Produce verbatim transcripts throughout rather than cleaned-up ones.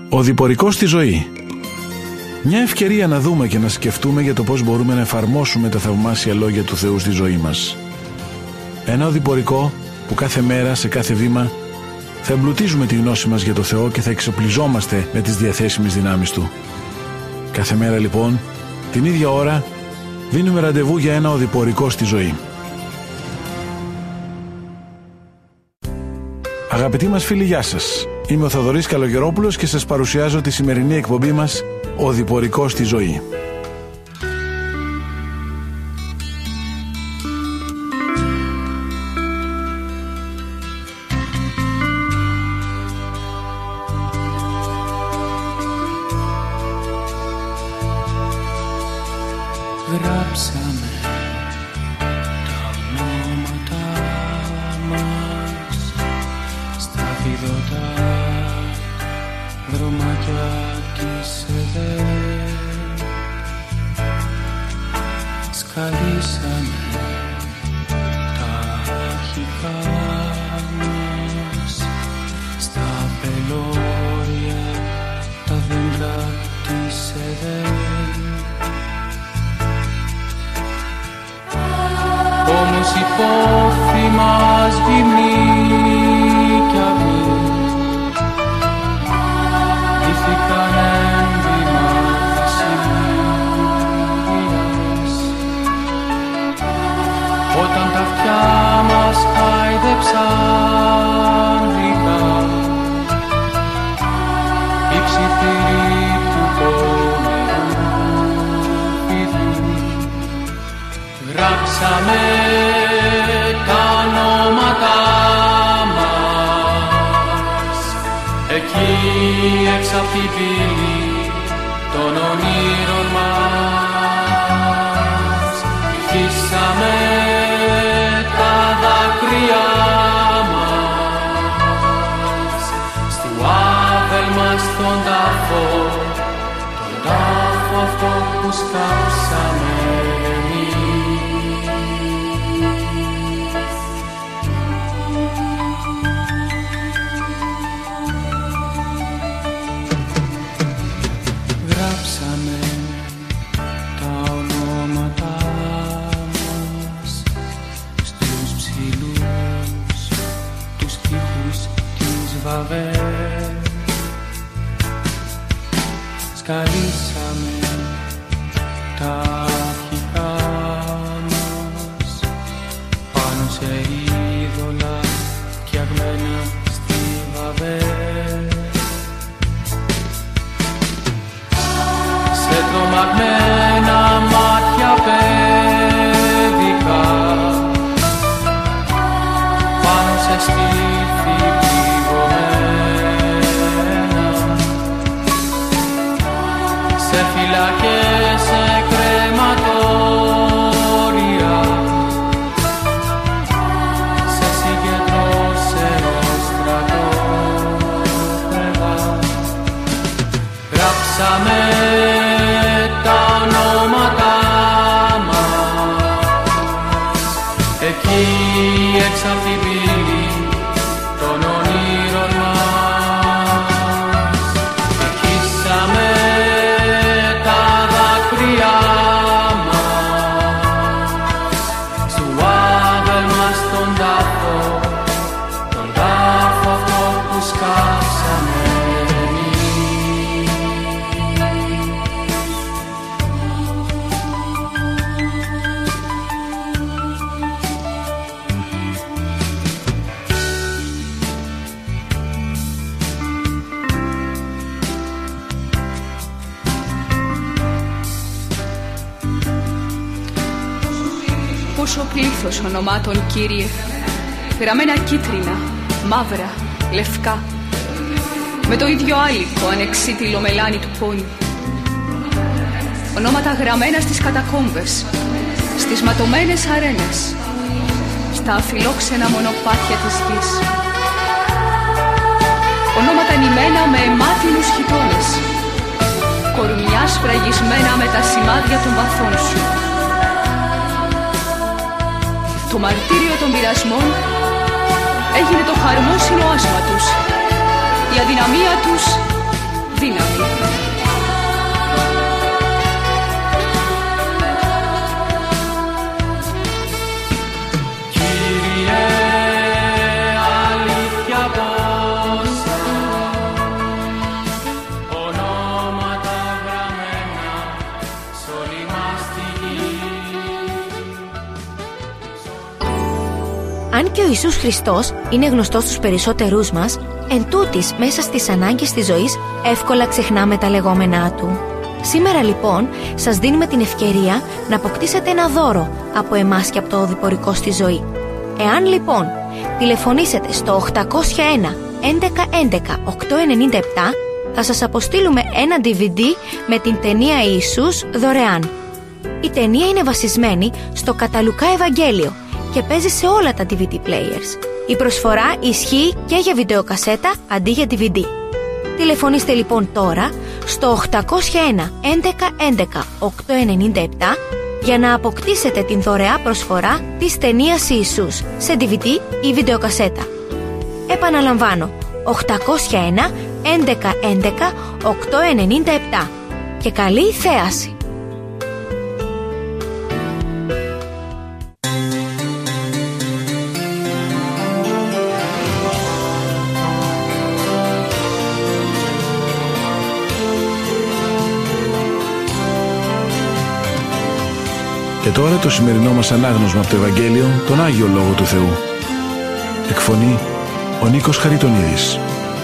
Ο διπορικός στη ζωή. Μια ευκαιρία να δούμε και να σκεφτούμε για το πώς μπορούμε να εφαρμόσουμε τα θαυμάσια λόγια του Θεού στη ζωή μας. Ένα οδηπορικό που κάθε μέρα, σε κάθε βήμα, θα εμπλουτίζουμε τη γνώση μας για το Θεό και θα εξοπλιζόμαστε με τις διαθέσιμες δυνάμεις Του. Κάθε μέρα λοιπόν, την ίδια ώρα, δίνουμε ραντεβού για ένα οδηπορικό στη ζωή. Αγαπητοί μας φίλοι, γεια σας. Είμαι ο Θοδωρής Καλογερόπουλος και σας παρουσιάζω τη σημερινή εκπομπή μας «Οδηπορικό στη ζωή». Γράψαμε τα ονόματα μας στα βιδωτά δρομάκια της ΕΔΕΝ. Σκαλίσαμε τα αρχικά μας στα πελώρια τα δέντρα της ΕΔΕΝ. Όμως η πόθη μας γυμνή κι αυγή ντύθηκαν ένδυμα θυσίας. Όταν τα αυτιά μας χάιδεψαν γλυκά η ψιθυρή του πονηρού φιδιού. Γράψαμε τα ονόματά μας εκεί έξω απ' την πύλη των ονείρων μας. Ηχήσαμε τα δάκρυά μας στου άβελ μας τον τάφο, τον τάφο αυτό που σκάψαμε. Γράψαμε τα ονόματά μας στους ψηλούς τους τοίχους της Βαβέλ. Σκαλίσαμε τα αρχικά μας πάνω σε είδωλα φτιαγμένα στη Βαβέλ. Σε τρομαγμένα μάτια παιδικά πάνω σε στήθη πληγωμένα, σε φυλακές, σε κρεματόρια, σε συγκεντρώσεως στρατόπεδα. Γράψαμε τα ονόματά μας εκεί έξω απ' την πύλη των ονείρων μας. Εχίσαμε τα δάκρυά μας στου άβελ μας τον τάφο, τον τάφο αυτό που σκάψαμε. Πόσο πλήθος ονομάτων, Κύριε, γραμμένα κίτρινα, μαύρα, λευκά, με το ίδιο άλικο ανεξίτηλο μελάνι του πόνου. Ονόματα γραμμένα στις κατακόμβες, στις ματωμένες αρένες, στα αφιλόξενα μονοπάτια της γης. Ονόματα νημένα με αιμάτινους χιτώνες, κορμιά σφραγισμένα με τα σημάδια των βαθών σου. Το μαρτύριο των πειρασμών έγινε το χαρμόσυνο άσμα τους, η αδυναμία τους δύναμη. Αν και ο Ιησούς Χριστός είναι γνωστός στους περισσότερούς μας, εν τούτης μέσα στις ανάγκες της ζωής εύκολα ξεχνάμε τα λεγόμενά Του. Σήμερα λοιπόν σας δίνουμε την ευκαιρία να αποκτήσετε ένα δώρο από εμάς και από το οδηπορικό στη ζωή. Εάν λοιπόν τηλεφωνήσετε στο οκτακόσια ένα έντεκα έντεκα οκτακόσια ενενήντα επτά, θα σας αποστείλουμε ένα ντι βι ντι με την ταινία Ιησούς δωρεάν. Η ταινία είναι βασισμένη στο κατά Λουκά Ευαγγέλιο και παίζει σε όλα τα ντι βι ντι players. Η προσφορά ισχύει και για βιντεοκασέτα αντί για ντι βι ντι. Τηλεφωνήστε λοιπόν τώρα στο οκτακόσια ένα έντεκα έντεκα οκτακόσια ενενήντα επτά για να αποκτήσετε την δωρεά προσφορά της ταινίας Ιησούς σε ντι βι ντι ή βιντεοκασέτα. Επαναλαμβάνω, οκτακόσια ένα έντεκα έντεκα οκτακόσια ενενήντα επτά και καλή θέαση! Και τώρα το σημερινό μας ανάγνωσμα από το Ευαγγέλιο, τον Άγιο Λόγο του Θεού. Εκφωνεί ο Νίκος Χαριτονίδης.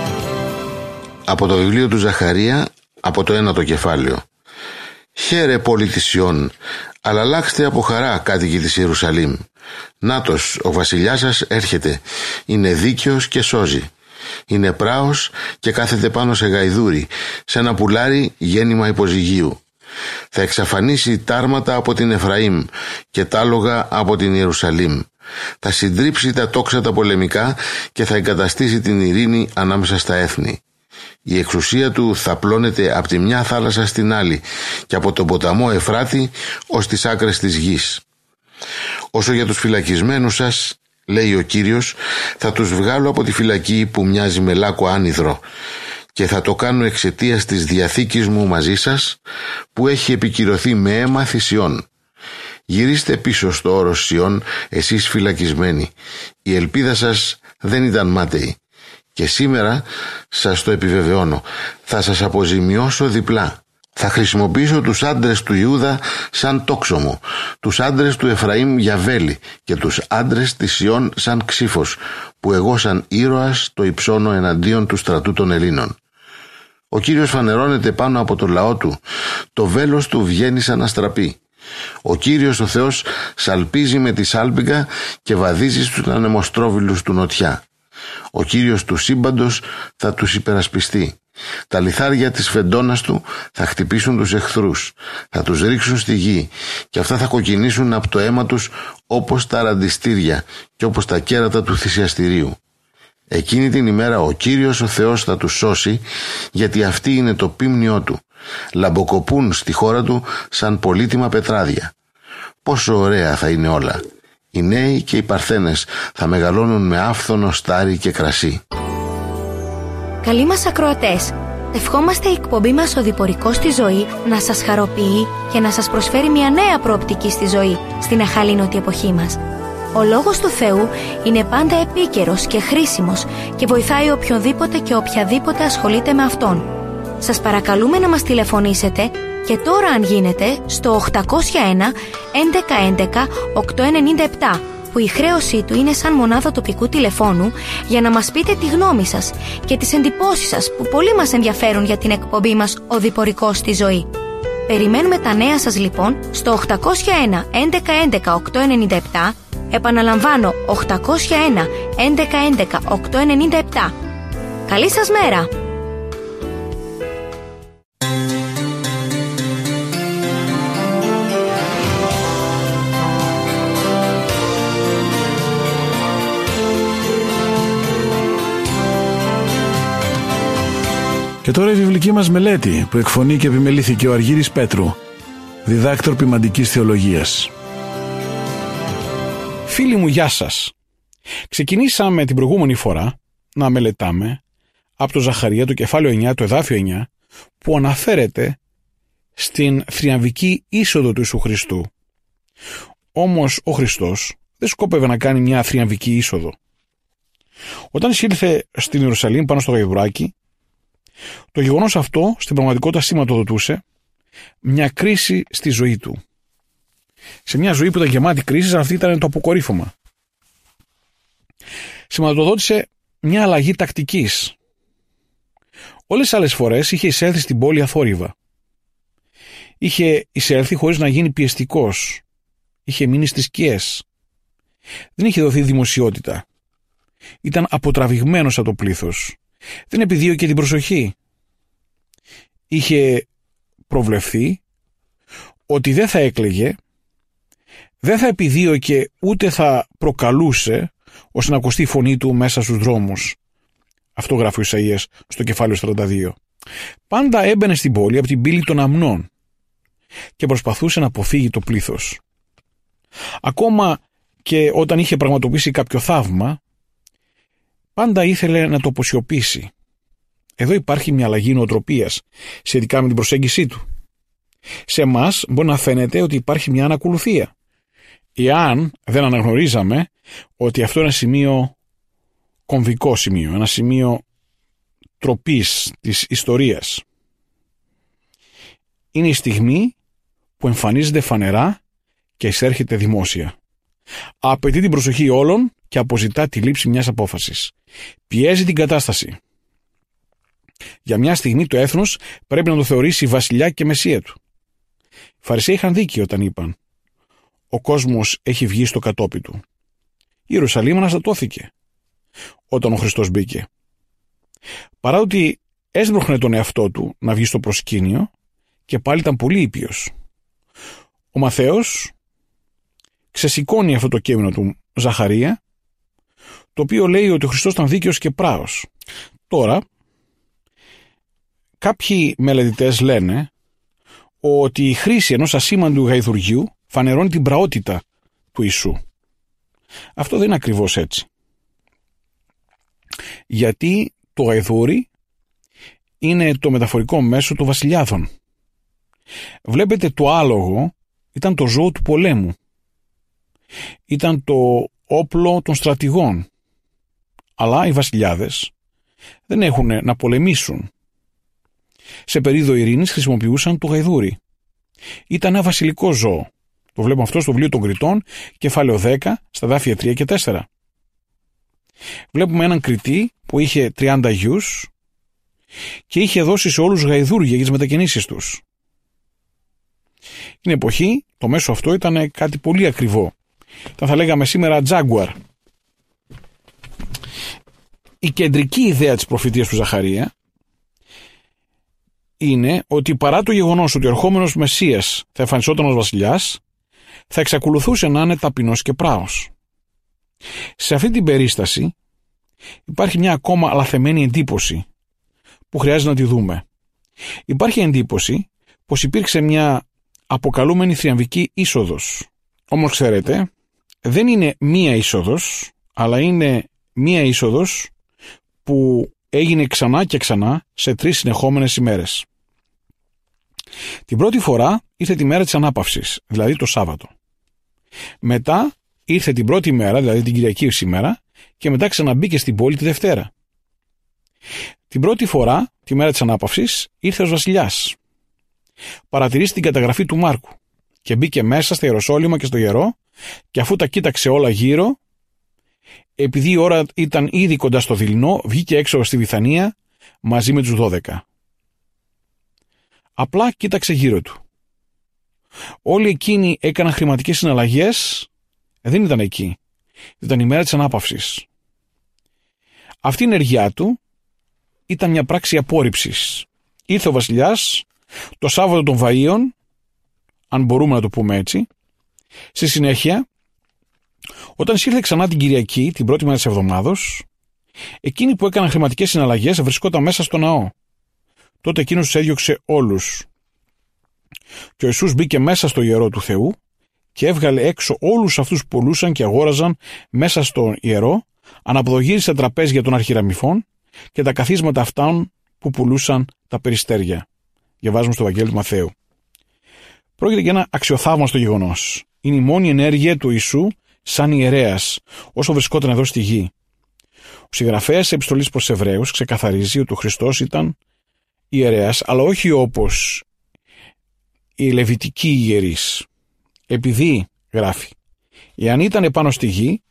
Από το βιβλίο του Ζαχαρία, από το ένατο κεφάλαιο. Χαίρε πόλη της Σιών, αλλά αλλάξτε από χαρά κάτοικοι της Ιερουσαλήμ. Νάτος, ο βασιλιάς σας έρχεται, είναι δίκαιος και σώζει. Είναι πράος και κάθεται πάνω σε γαϊδούρι, σε ένα πουλάρι γέννημα υποζυγίου. Θα εξαφανίσει τάρματα από την Εφραήμ και τάλογα από την Ιερουσαλήμ. Θα συντρίψει τα τόξα τα πολεμικά και θα εγκαταστήσει την ειρήνη ανάμεσα στα έθνη. Η εξουσία του θα πλώνεται από τη μια θάλασσα στην άλλη και από τον ποταμό Εφράτη ως τις άκρες της γης. Όσο για τους φυλακισμένους σας, λέει ο Κύριος, θα τους βγάλω από τη φυλακή που μοιάζει με λάκκο άνυδρο και θα το κάνω εξαιτίας της διαθήκης μου μαζί σας που έχει επικυρωθεί με αίμα θυσιών. Γυρίστε πίσω στο όρος Σιών, εσείς φυλακισμένοι. Η ελπίδα σας δεν ήταν μάταιη. Και σήμερα σας το επιβεβαιώνω, θα σας αποζημιώσω διπλά. Θα χρησιμοποιήσω τους άντρες του Ιούδα σαν τόξωμο, τους άντρες του Εφραήμ για βέλη και τους άντρες της Σιών σαν ξύφος, που εγώ σαν ήρωας το υψώνω εναντίον του στρατού των Ελλήνων. Ο Κύριος φανερώνεται πάνω από το λαό του, το βέλος του βγαίνει σαν αστραπή. Ο Κύριος ο Θεός σαλπίζει με τη σάλπιγγα και βαδίζει στους ανεμοστρόβιλους του νοτιά. Ο Κύριος του σύμπαντος θα τους υπερασπιστεί. Τα λιθάρια της φεντώνας του θα χτυπήσουν τους εχθρούς, θα τους ρίξουν στη γη και αυτά θα κοκκινήσουν από το αίμα τους όπως τα ραντιστήρια και όπως τα κέρατα του θυσιαστηρίου. Εκείνη την ημέρα ο Κύριος ο Θεός θα τους σώσει, γιατί αυτή είναι το πίμνιό του. Λαμποκοπούν στη χώρα του σαν πολύτιμα πετράδια. Πόσο ωραία θα είναι όλα. Οι νέοι και οι παρθένες θα μεγαλώνουν με άφθονο στάρι και κρασί. Καλοί μας ακροατές, ευχόμαστε η εκπομπή μας «Οδηπορικός στη ζωή» να σας χαροποιεί και να σας προσφέρει μια νέα προοπτική στη ζωή στην αχαλήνωτη εποχή μας. Ο Λόγος του Θεού είναι πάντα επίκαιρος και χρήσιμος και βοηθάει οποιονδήποτε και οποιαδήποτε ασχολείται με Αυτόν. Σας παρακαλούμε να μας τηλεφωνήσετε και τώρα αν γίνεται στο οκτακόσια ένα έντεκα έντεκα οκτακόσια ενενήντα επτά, που η χρέωσή του είναι σαν μονάδα τοπικού τηλεφώνου, για να μας πείτε τη γνώμη σας και τις εντυπώσεις σας που πολύ μας ενδιαφέρουν για την εκπομπή μας «Οδηπορικός στη ζωή». Περιμένουμε τα νέα σας λοιπόν στο οκτακόσια ένα έντεκα έντεκα οκτακόσια ενενήντα επτά. Επαναλαμβάνω, οκτακόσια ένα έντεκα έντεκα οκτακόσια ενενήντα επτά. Καλή σας μέρα! Και τώρα η βιβλική μας μελέτη που εκφωνεί και επιμελήθηκε ο Αργύρης Πέτρου, διδάκτορ ποιμαντικής θεολογίας. Φίλοι μου, γεια σας. Ξεκινήσαμε την προηγούμενη φορά να μελετάμε από το Ζαχαρία, το κεφάλαιο εννιά, το εδάφιο εννιά, που αναφέρεται στην θριαμβική είσοδο του Ιησού Χριστού. Όμως ο Χριστός δεν σκόπευε να κάνει μια θριαμβική είσοδο. Όταν εισήλθε στην Ιερουσαλήμ πάνω στο γαϊδουράκι, το γεγονός αυτό στην πραγματικότητα σηματοδοτούσε μια κρίση στη ζωή του. Σε μια ζωή που ήταν γεμάτη κρίσεις, αυτή ήταν το αποκορύφωμα. Σηματοδότησε μια αλλαγή τακτικής. Όλες τις άλλες φορές είχε εισέλθει στην πόλη αθόρυβα. Είχε εισέλθει χωρίς να γίνει πιεστικός. Είχε μείνει στις σκιές. Δεν είχε δοθεί δημοσιότητα. Ήταν αποτραβηγμένος από το πλήθος. Δεν επιδίωκε την προσοχή. Είχε προβλεφθεί ότι δεν θα έκλαιγε, δεν θα επιδίωκε ούτε θα προκαλούσε ώστε να ακουστεί η φωνή του μέσα στους δρόμους. Αυτό γράφει ο Ισαΐας στο κεφάλαιο σαράντα δύο. Πάντα έμπαινε στην πόλη από την πύλη των αμνών και προσπαθούσε να αποφύγει το πλήθος. Ακόμα και όταν είχε πραγματοποιήσει κάποιο θαύμα, πάντα ήθελε να το αποσιωπήσει. Εδώ υπάρχει μια αλλαγή νοοτροπίας σχετικά με την προσέγγιση του. Σε εμάς μπορεί να φαίνεται ότι υπάρχει μια ανακολουθία, εάν δεν αναγνωρίζαμε ότι αυτό είναι ένα σημείο κομβικό σημείο, ένα σημείο τροπής της ιστορίας. Είναι η στιγμή που εμφανίζεται φανερά και εισέρχεται δημόσια. Απαιτεί την προσοχή όλων και αποζητά τη λήψη μιας απόφασης. Πιέζει την κατάσταση. Για μια στιγμή το έθνος πρέπει να το θεωρήσει βασιλιά και μεσσία του. Οι Φαρισαίοι είχαν δίκιο όταν είπαν: ο κόσμος έχει βγει στο κατόπι του. Η Ιερουσαλήμ αναστατώθηκε όταν ο Χριστός μπήκε. Παρά ότι έσπροχνε τον εαυτό του να βγει στο προσκήνιο, και πάλι ήταν πολύ ήπιος. Ο Μαθαίος ξεσηκώνει αυτό το κείμενο του Ζαχαρία, το οποίο λέει ότι ο Χριστός ήταν δίκαιος και πράος. Τώρα, κάποιοι μελετητές λένε ότι η χρήση ενός ασήμαντου γαϊδουργείου φανερώνει την πραότητα του Ιησού. Αυτό δεν είναι ακριβώς έτσι. Γιατί το γαϊδούρι είναι το μεταφορικό μέσο του βασιλιάδων. Βλέπετε, το άλογο ήταν το ζώο του πολέμου. Ήταν το όπλο των στρατηγών. Αλλά οι βασιλιάδες δεν έχουν να πολεμήσουν. Σε περίοδο ειρήνης χρησιμοποιούσαν το γαϊδούρι. Ήταν ένα βασιλικό ζώο. Το βλέπουμε αυτό στο βιβλίο των Κριτών, κεφάλαιο δέκα, στα δάφια τρία και τέσσερα. Βλέπουμε έναν Κριτή που είχε τριάντα γιους και είχε δώσει σε όλους γαϊδούρια για τις μετακινήσεις τους. Την εποχή το μέσο αυτό ήταν κάτι πολύ ακριβό. Ήταν, θα λέγαμε σήμερα, Jaguar. Η κεντρική ιδέα της προφητείας του Ζαχαρία είναι ότι παρά το γεγονός ότι ο ερχόμενος Μεσσίας θα εμφανιζόταν ως βασιλιάς, θα εξακολουθούσε να είναι ταπεινός και πράος. Σε αυτή την περίσταση υπάρχει μια ακόμα λαθεμένη εντύπωση που χρειάζεται να τη δούμε. Υπάρχει εντύπωση πως υπήρξε μια αποκαλούμενη θριαμβική είσοδος. Όμως ξέρετε, δεν είναι μία είσοδος, αλλά είναι μία είσοδος που έγινε ξανά και ξανά σε τρεις συνεχόμενες ημέρες. Την πρώτη φορά ήρθε τη μέρα της ανάπαυσης, δηλαδή το Σάββατο. Μετά ήρθε την πρώτη μέρα, δηλαδή την Κυριακή σήμερα, και μετά ξαναμπήκε στην πόλη τη Δευτέρα. Την πρώτη φορά, τη μέρα της ανάπαυσης, ήρθε ως βασιλιάς. Παρατηρήστε την καταγραφή του Μάρκου και μπήκε μέσα στα Ιεροσόλυμα και στο ιερό, και αφού τα κοίταξε όλα γύρω, επειδή η ώρα ήταν ήδη κοντά στο δειλινό, βγήκε έξω στη Βιθανία μαζί με τους δώδεκα. Απλά κοίταξε γύρω του. Όλοι εκείνοι έκαναν χρηματικές συναλλαγές, δεν ήταν εκεί. Ήταν η μέρα της ανάπαυσης. Αυτή η ενεργειά του ήταν μια πράξη απόρριψης. Ήρθε ο βασιλιάς το Σάββατο των Βαΐων, αν μπορούμε να το πούμε έτσι. Στη συνέχεια, όταν ήρθε ξανά την Κυριακή, την πρώτη μέρα της εβδομάδος, εκείνοι που έκαναν χρηματικές συναλλαγές βρισκόταν μέσα στο ναό. Τότε εκείνος τους έδιωξε όλους. Και ο Ιησούς μπήκε μέσα στο ιερό του Θεού και έβγαλε έξω όλους αυτούς που πουλούσαν και αγόραζαν μέσα στο ιερό, αναποδογύρισε τα τραπέζια των αρχιεραμιφών και τα καθίσματα αυτών που πουλούσαν τα περιστέρια. Διαβάζουμε στο Ευαγγέλιο του Μαθαίου. Πρόκειται για ένα αξιοθαύμαστο γεγονός. Είναι η μόνη ενέργεια του Ιησού σαν ιερέας, όσο βρισκόταν εδώ στη γη. Ο συγγραφέας της επιστολής προς τους Εβραίους ξεκαθαρίζει ότι ο Χριστός ήταν ιερέας, αλλά όχι όπως οι λεβιτικοί ιερείς. Επειδή, γράφει, εάν ήταν επάνω στη γη,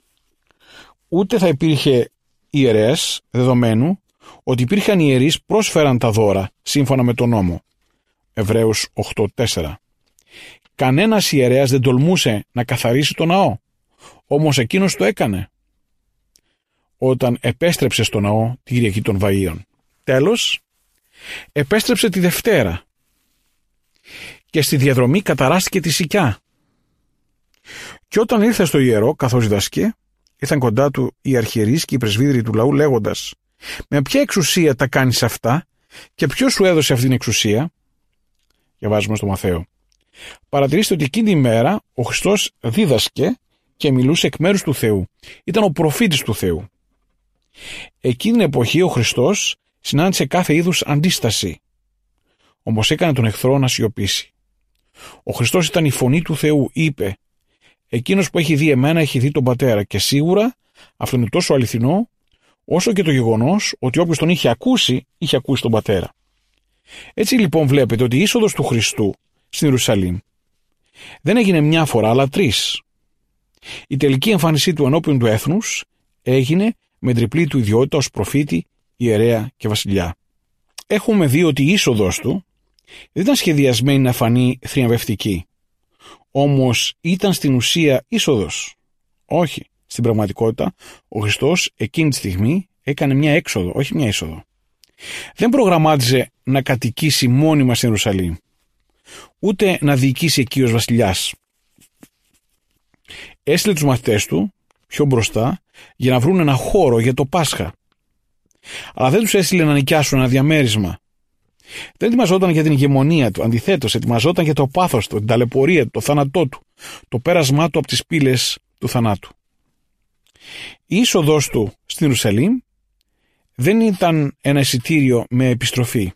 ούτε θα υπήρχε ιερέας, δεδομένου ότι υπήρχαν ιερείς πρόσφεραν τα δώρα σύμφωνα με τον νόμο. Εβραίους οκτώ τέσσερα. Κανένας ιερέας δεν τολμούσε να καθαρίσει το ναό, όμως εκείνος το έκανε όταν επέστρεψε στο ναό τη Κυριακή των Βαΐων. Τέλος, επέστρεψε τη Δευτέρα και στη διαδρομή καταράστηκε τη σικιά. Και όταν ήρθε στο ιερό, καθώς διδάσκε, ήρθαν κοντά του οι αρχιερείς και οι πρεσβύτεροι του λαού λέγοντας: «Με ποια εξουσία τα κάνεις αυτά και ποιος σου έδωσε αυτήν την εξουσία?» Διαβάζουμε στο Μαθαίο. Παρατηρήστε ότι εκείνη τη μέρα ο Χριστός δίδασκε και μιλούσε εκ μέρους του Θεού. Ήταν ο προφήτης του Θεού. Εκείνη την εποχή ο Χριστός συνάντησε κάθε είδους αντίσταση, όμως έκανε τον εχθρό να σιωπήσει. Ο Χριστός ήταν η φωνή του Θεού, είπε: «Εκείνος που έχει δει εμένα έχει δει τον Πατέρα», και σίγουρα αυτό είναι τόσο αληθινό όσο και το γεγονός ότι όποιος τον είχε ακούσει, είχε ακούσει τον Πατέρα. Έτσι λοιπόν βλέπετε ότι η είσοδος του Χριστού στην Ιερουσαλήμ δεν έγινε μια φορά αλλά τρεις. Η τελική εμφάνισή του ενώπιον του έθνους έγινε με τριπλή του ιδιότητα ως προφήτη, ιερέα και βασιλιά. Έχουμε δει ότι η είσοδος του δεν ήταν σχεδιασμένη να φανεί θριαμβευτική. Όμως ήταν στην ουσία είσοδος. Όχι, στην πραγματικότητα ο Χριστός εκείνη τη στιγμή έκανε μια έξοδο, όχι μια είσοδο. Δεν προγραμμάτιζε να κατοικήσει μόνιμα στην Ιερουσαλήμ, ούτε να διοικήσει εκεί ως βασιλιάς. Έστειλε τους μαθητές του πιο μπροστά για να βρουν ένα χώρο για το Πάσχα. Αλλά δεν τους έστειλε να νοικιάσουν ένα διαμέρισμα. Δεν ετοιμαζόταν για την ηγεμονία του, αντιθέτως ετοιμαζόταν για το πάθος του, την ταλαιπωρία του, το θάνατό του, το πέρασμά του από τις πύλες του θανάτου. Η είσοδος του στην Ιερουσαλήμ δεν ήταν ένα εισιτήριο με επιστροφή.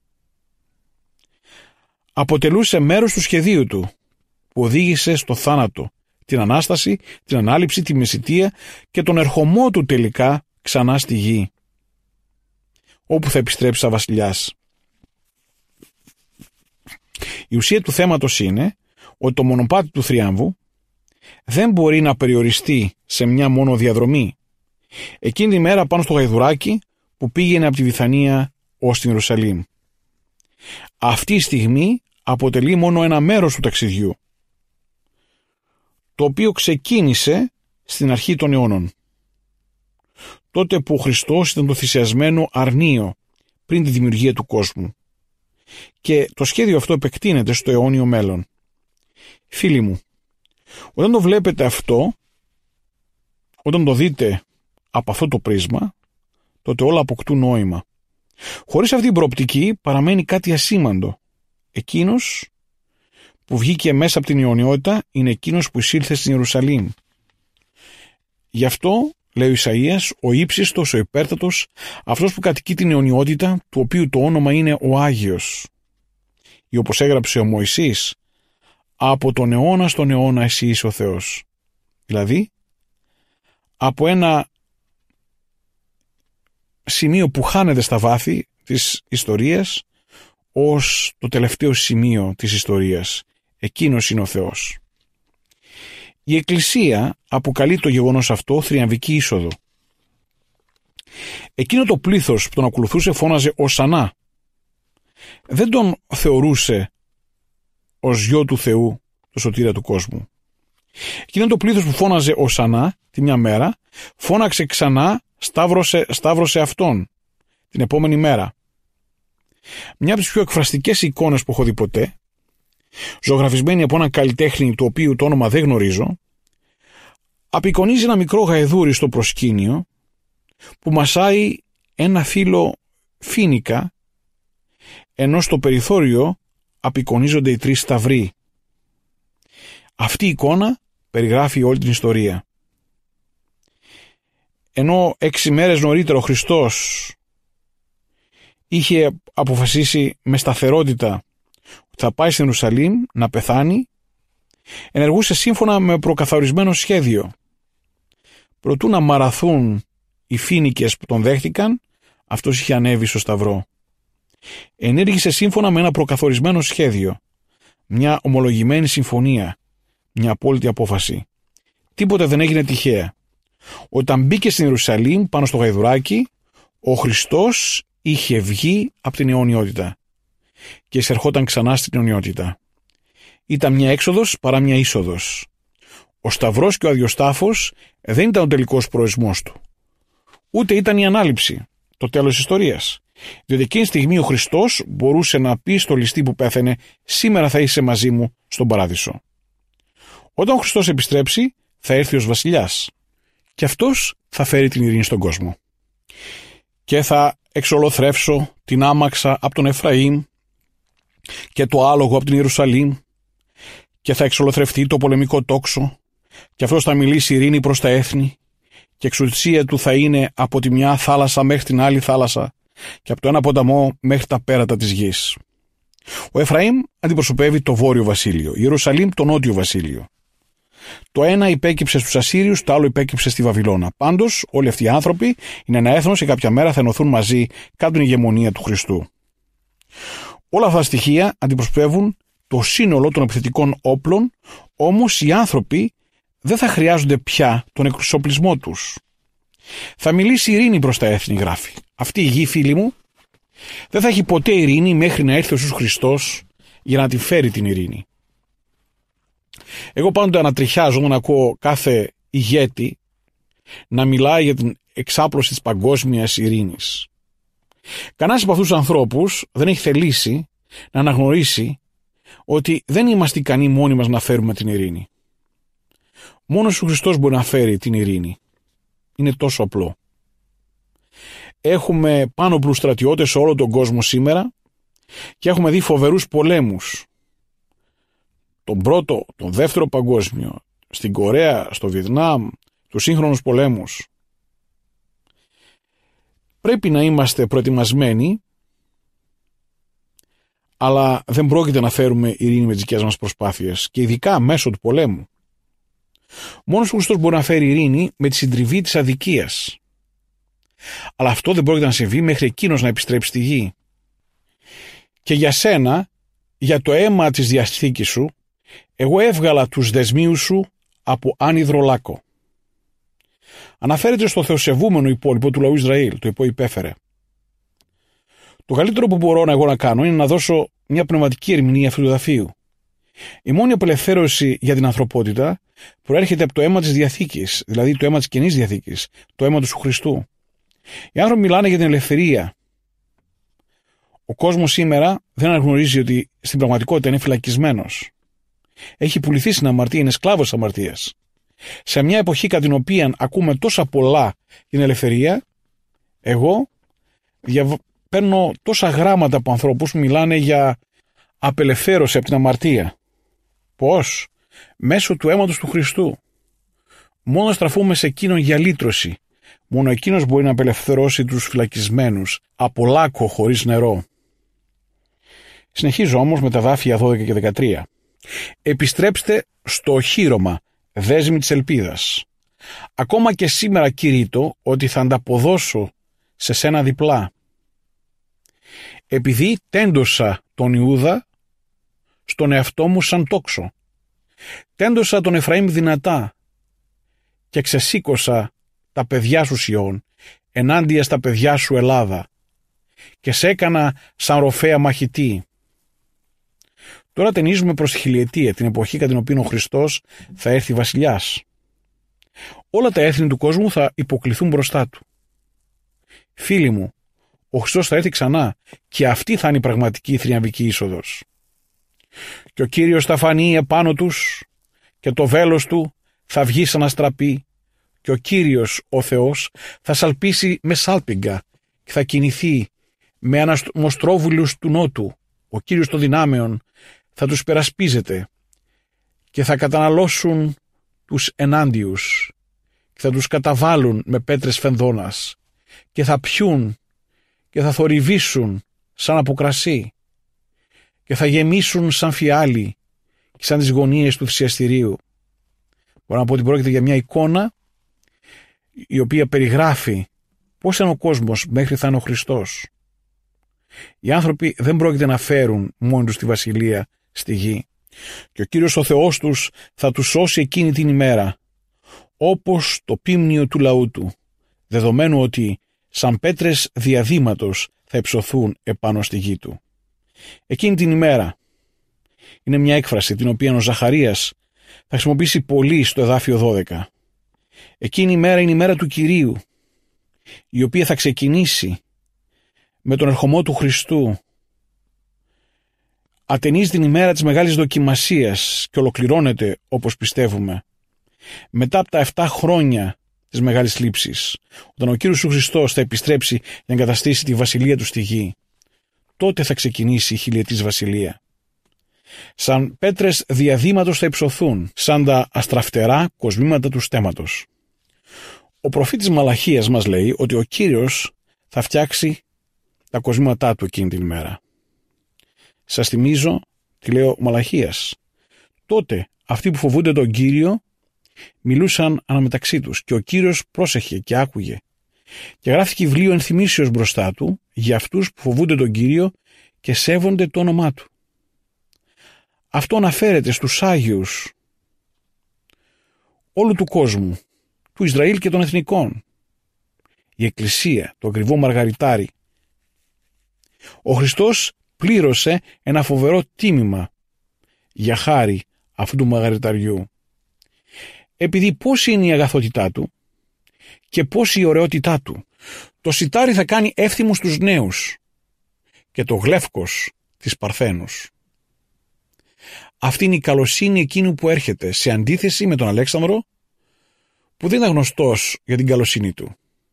Αποτελούσε μέρος του σχεδίου του, που οδήγησε στο θάνατο, την Ανάσταση, την Ανάληψη, τη μεσιτεία και τον ερχομό του τελικά ξανά στη γη, όπου θα επιστρέψει σαν βασιλιάς. Η ουσία του θέματος είναι ότι το μονοπάτι του θριάμβου δεν μπορεί να περιοριστεί σε μια μόνο διαδρομή. Εκείνη τη μέρα πάνω στο γαϊδουράκι που πήγαινε από τη Βιθανία ως την Ιερουσαλήμ. Αυτή η στιγμή αποτελεί μόνο ένα μέρος του ταξιδιού, το οποίο ξεκίνησε στην αρχή των αιώνων, τότε που ο Χριστός ήταν το θυσιασμένο αρνείο πριν τη δημιουργία του κόσμου, και το σχέδιο αυτό επεκτείνεται στο αιώνιο μέλλον. Φίλοι μου, όταν το βλέπετε αυτό, όταν το δείτε από αυτό το πρίσμα, τότε όλα αποκτούν νόημα. Χωρίς αυτή την προοπτική παραμένει κάτι ασήμαντο. Εκείνος που βγήκε μέσα από την αιωνιότητα είναι εκείνος που εισήλθε στην Ιερουσαλήμ. Γι' αυτό, λέει ο Ισαΐας, ο ύψιστος, ο υπέρτατος, αυτός που κατοικεί την αιωνιότητα, του οποίου το όνομα είναι ο Άγιος. Ή όπως έγραψε ο Μωυσής, από τον αιώνα στον αιώνα εσύ είσαι ο Θεός. Δηλαδή, από ένα σημείο που χάνεται στα βάθη της ιστορίας ως το τελευταίο σημείο της ιστορίας. Εκείνος είναι ο Θεός. Η Εκκλησία αποκαλεί το γεγονός αυτό θριαμβική είσοδο. Εκείνο το πλήθος που τον ακολουθούσε φώναζε Οσανά. Δεν τον θεωρούσε ως γιο του Θεού, το σωτήρα του κόσμου. Εκείνο το πλήθος που φώναζε Οσανά τη μια μέρα, φώναξε ξανά σταύρωσε, σταύρωσε αυτόν την επόμενη μέρα. Μια από τις πιο εκφραστικές εικόνες που έχω δει ποτέ, ζωγραφισμένη από έναν καλλιτέχνη του οποίου το όνομα δεν γνωρίζω, απεικονίζει ένα μικρό γαϊδούρι στο προσκήνιο που μασάει ένα φύλλο φοίνικα, ενώ στο περιθώριο απεικονίζονται οι τρεις σταυροί. Αυτή η εικόνα περιγράφει όλη την ιστορία. Ενώ έξι μέρες νωρίτερα ο Χριστός είχε αποφασίσει με σταθερότητα ότι θα πάει στην Ιερουσαλήμ να πεθάνει, ενεργούσε σύμφωνα με προκαθορισμένο σχέδιο. Προτού να μαραθούν οι φοίνικες που τον δέχτηκαν, αυτός είχε ανέβει στο Σταυρό. Ενέργησε σύμφωνα με ένα προκαθορισμένο σχέδιο, μια ομολογημένη συμφωνία, μια απόλυτη απόφαση. Τίποτα δεν έγινε τυχαία. Όταν μπήκε στην Ιερουσαλήμ πάνω στο γαϊδουράκι, ο Χριστός είχε βγει από την αιωνιότητα και εισερχόταν ξανά στην αιωνιότητα. Ήταν μια έξοδος παρά μια είσοδος. Ο Σταυρός και ο Αδιοστάφος δεν ήταν ο τελικός προορισμός του. Ούτε ήταν η ανάληψη, το τέλος της ιστορίας. Διότι εκείνη τη στιγμή ο Χριστός μπορούσε να πει στο ληστή που πέθανε «Σήμερα θα είσαι μαζί μου στον παράδεισο». Όταν ο Χριστός επιστρέψει θα έρθει ως βασιλιάς και αυτός θα φέρει την ειρήνη στον κόσμο. Και θα εξολοθρεύσω την άμαξα από τον Εφραήμ και το άλογο από την Ιερουσαλήμ και θα εξολοθρευτεί το πολεμικό τόξο και αυτός θα μιλήσει ειρήνη προς τα έθνη και εξουσία του θα είναι από τη μια θάλασσα μέχρι την άλλη θάλασσα και από το ένα ποταμό μέχρι τα πέρατα της γης. Ο Εφραήμ αντιπροσωπεύει το βόρειο βασίλειο, η Ιερουσαλήμ το νότιο βασίλειο. Το ένα υπέκυψε στους Ασσύριους, το άλλο υπέκυψε στη Βαβυλώνα. Πάντως, όλοι αυτοί οι άνθρωποι είναι ένα έθνος και κάποια μέρα θα ενωθούν μαζί κάτω την ηγεμονία του Χριστού. Όλα αυτά τα στοιχεία αντιπροσωπεύουν το σύνολο των επιθετικών όπλων, όμως οι άνθρωποι δεν θα χρειάζονται πια τον εξοπλισμό τους. Θα μιλήσει ειρήνη προς τα έθνη, γράφει. Αυτή η γη, φίλοι μου, δεν θα έχει ποτέ ειρήνη μέχρι να έρθει ο Ιησούς Χριστός για να τη φέρει την ειρήνη. Εγώ πάντοτε ανατριχιάζω να ακούω κάθε ηγέτη να μιλάει για την εξάπλωση της παγκόσμιας ειρήνης. Κανένας από αυτούς τους ανθρώπους δεν έχει θελήσει να αναγνωρίσει ότι δεν είμαστε ικανοί μόνοι μας να φέρουμε την ειρήνη. Μόνος ο Χριστός μπορεί να φέρει την ειρήνη. Είναι τόσο απλό. Έχουμε πάνωπλους στρατιώτες σε όλο τον κόσμο σήμερα και έχουμε δει φοβερούς πολέμους. Τον πρώτο, τον δεύτερο παγκόσμιο, στην Κορέα, στο Βιετνάμ, τους σύγχρονους πολέμους. Πρέπει να είμαστε προετοιμασμένοι, αλλά δεν πρόκειται να φέρουμε ειρήνη με τις δικές μας προσπάθειες και ειδικά μέσω του πολέμου. Μόνος ο Χριστός μπορεί να φέρει ειρήνη με τη συντριβή της αδικίας. Αλλά αυτό δεν πρόκειται να συμβεί μέχρι εκείνος να επιστρέψει στη γη. Και για σένα, για το αίμα της διαθήκης σου, εγώ έβγαλα τους δεσμίους σου από άνυδρο λάκκο. Αναφέρεται στο θεοσεβούμενο υπόλοιπο του λαού Ισραήλ, το υποϋπέφερε. Το καλύτερο που μπορώ εγώ να κάνω είναι να δώσω μια πνευματική ερμηνεία αυτού του εδαφίου. Η μόνη απελευθέρωση για την ανθρωπότητα προέρχεται από το αίμα της Διαθήκης, δηλαδή το αίμα της Καινής Διαθήκης, το αίμα του Ιησού Χριστού. Οι άνθρωποι μιλάνε για την ελευθερία. Ο κόσμος σήμερα δεν αναγνωρίζει ότι στην πραγματικότητα είναι φυλακισμένος. Έχει πουληθεί στην αμαρτία, είναι σκλάβος αμαρτίας. Σε μια εποχή κατά την οποία ακούμε τόσα πολλά για την ελευθερία, εγώ διαβ... παίρνω τόσα γράμματα από ανθρώπους που μιλάνε για απελευθέρωση από την αμαρτία. Πώς? Μέσω του αίματος του Χριστού. Μόνο στραφούμε σε εκείνον για λύτρωση. Μόνο εκείνος μπορεί να απελευθερώσει τους φυλακισμένους από λάκκο χωρίς νερό. Συνεχίζω όμως με τα δάφια δώδεκα και δεκατρία. Επιστρέψτε στο οχύρωμα, δέσμη της ελπίδας. Ακόμα και σήμερα κηρύττω ότι θα ανταποδώσω σε σένα διπλά. Επειδή τέντωσα τον Ιούδα στον εαυτό μου σαν τόξο. Τέντωσα τον Εφραήμ δυνατά και ξεσήκωσα τα παιδιά σου Σιών ενάντια στα παιδιά σου Ελλάδα και σε έκανα σαν ροφέα μαχητή. Τώρα ταινίζουμε προς τη χιλιετία, την εποχή κατά την οποία ο Χριστός θα έρθει βασιλιάς. Όλα τα έθνη του κόσμου θα υποκληθούν μπροστά του. Φίλοι μου, ο Χριστός θα έρθει ξανά και αυτή θα είναι η πραγματική θριαμβική είσοδος. Και ο Κύριος θα φανεί επάνω τους και το βέλος του θα βγει σαν αστραπή και ο Κύριος ο Θεός θα σαλπίσει με σάλπιγγα και θα κινηθεί με αναστρόβιλους του νότου. Ο Κύριος των δυνάμεων θα τους περασπίζεται και θα καταναλώσουν τους ενάντιους και θα τους καταβάλουν με πέτρες φενδώνας και θα πιούν και θα θορυβήσουν σαν από κρασί και θα γεμίσουν σαν φιάλι και σαν τις γωνίες του θυσιαστηρίου. Μπορώ να πω ότι πρόκειται για μια εικόνα η οποία περιγράφει πώς είναι ο κόσμος μέχρι θα είναι ο Χριστός. Οι άνθρωποι δεν πρόκειται να φέρουν μόνοι τους τη βασιλεία στη γη και ο Κύριος ο Θεός τους θα τους σώσει εκείνη την ημέρα, όπως το πίμνιο του λαού του, δεδομένου ότι σαν πέτρες διαδήματος θα υψωθούν επάνω στη γη του. Εκείνη την ημέρα είναι μια έκφραση την οποία ο Ζαχαρίας θα χρησιμοποιήσει πολύ στο εδάφιο δώδεκα. Εκείνη η μέρα είναι η μέρα του Κυρίου, η οποία θα ξεκινήσει με τον ερχομό του Χριστού. Ατενίζει την ημέρα της μεγάλης δοκιμασίας και ολοκληρώνεται, όπως πιστεύουμε, μετά από τα επτά χρόνια της μεγάλης λήψης, όταν ο Κύριος ο Χριστός θα επιστρέψει για να εγκαταστήσει τη βασιλεία του στη γη. Τότε θα ξεκινήσει η χιλιετής βασιλεία. Σαν πέτρες διαδήματος θα υψωθούν, σαν τα αστραφτερά κοσμήματα του στέματος. Ο προφήτης Μαλαχίας μας λέει ότι ο Κύριος θα φτιάξει τα κοσμήματά του εκείνη την ημέρα. Σας θυμίζω τι λέει ο Μαλαχίας. Τότε αυτοί που φοβούνται τον Κύριο μιλούσαν αναμεταξύ τους και ο Κύριος πρόσεχε και άκουγε. Και γράφτηκε βιβλίο ενθυμίσεως μπροστά του για αυτούς που φοβούνται τον Κύριο και σέβονται το όνομά του. Αυτό αναφέρεται στους Άγιους όλου του κόσμου, του Ισραήλ και των εθνικών. Η Εκκλησία, το ακριβό μαργαριτάρι. Ο Χριστός πλήρωσε ένα φοβερό τίμημα για χάρη αυτού του μαργαριταριού. Επειδή πόση είναι η αγαθότητά του και πόση η ωραιότητά του, το σιτάρι θα κάνει εύθυμους τους νέους και το γλεύκος της παρθένους. Αυτή είναι η καλοσύνη εκείνου που έρχεται σε αντίθεση με τον Αλέξανδρο, που δεν ήταν γνωστός για την καλοσύνη του.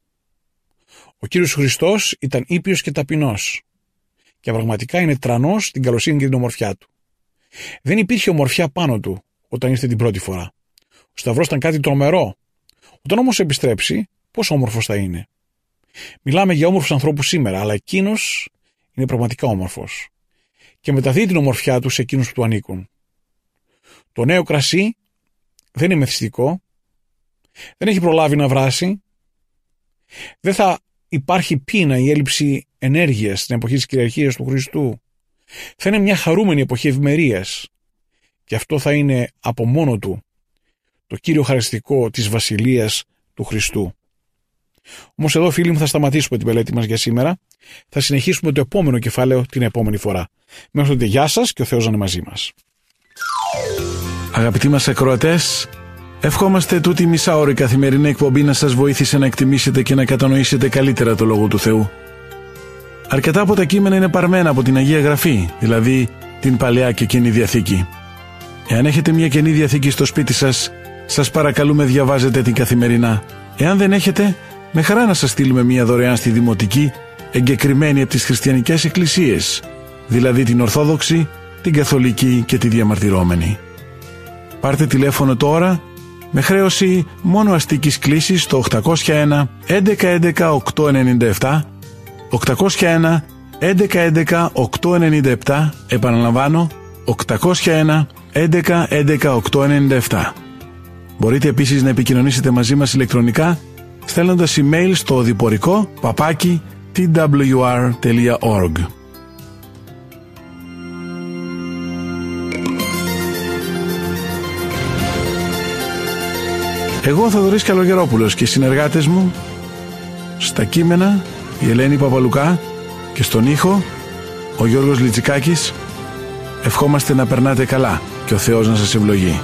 Ο Κύριος Χριστός ήταν ήπιος και ταπεινός και πραγματικά είναι τρανός την καλοσύνη και την ομορφιά του. Δεν υπήρχε ομορφιά πάνω του όταν ήρθε την πρώτη φορά. Ο Σταυρός ήταν κάτι τρομερό. Όταν όμως επιστρέψει, πόσο όμορφος θα είναι. Μιλάμε για όμορφους ανθρώπους σήμερα, αλλά εκείνος είναι πραγματικά όμορφος και μεταδίδει την ομορφιά του σε εκείνους που του ανήκουν. Το νέο κρασί δεν είναι μεθυστικό, δεν έχει προλάβει να βράσει, δεν θα υπάρχει πείνα ή έλλειψη ενέργειας στην εποχή της κυριαρχίας του Χριστού. Θα είναι μια χαρούμενη εποχή ευημερίας και αυτό θα είναι από μόνο του το κύριο χαρακτηριστικό της βασιλείας του Χριστού. Όμως εδώ, φίλοι μου, θα σταματήσουμε την μελέτη μας για σήμερα. Θα συνεχίσουμε το επόμενο κεφάλαιο την επόμενη φορά. Μέχρι τότε, γεια σας και ο Θεός να είναι μαζί μας. Αγαπητοί μας ακροατές, ευχόμαστε τούτη η μισάωρη καθημερινή εκπομπή να σας βοήθησε να εκτιμήσετε και να κατανοήσετε καλύτερα το Λόγο του Θεού. Αρκετά από τα κείμενα είναι παρμένα από την Αγία Γραφή, δηλαδή την Παλαιά και Καινή Διαθήκη. Εάν έχετε μια Καινή Διαθήκη στο σπίτι σας, σας παρακαλούμε διαβάζετε την καθημερινά. Εάν δεν έχετε, με χαρά να σας στείλουμε μια δωρεάν στη Δημοτική, εγκεκριμένη από τις χριστιανικές εκκλησίες, δηλαδή την Ορθόδοξη, την Καθολική και τη Διαμαρτυρόμενη. Πάρτε τηλέφωνο τώρα με χρέωση μόνο αστικής κλήσης στο οκτακόσια ένα έντεκα έντεκα οκτακόσια ενενήντα επτά, οκτακόσια ένα έντεκα έντεκα οκτακόσια ενενήντα επτά, επαναλαμβάνω οκτακόσια ένα έντεκα έντεκα οκτακόσια ενενήντα επτά. Μπορείτε επίσης να επικοινωνήσετε μαζί μας ηλεκτρονικά στέλνοντας email στο οδηπορικό παπάκι τι ντάμπλιου αρ τελεία org. Εγώ ο Θοδωρής Καλογερόπουλος και οι συνεργάτες μου στα κείμενα η Ελένη Παπαλουκά και στον ήχο ο Γιώργος Λιτσικάκης ευχόμαστε να περνάτε καλά και ο Θεός να σας ευλογεί.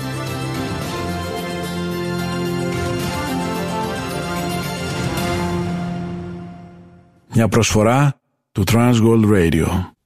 Μια προσφορά του Transworld Radio.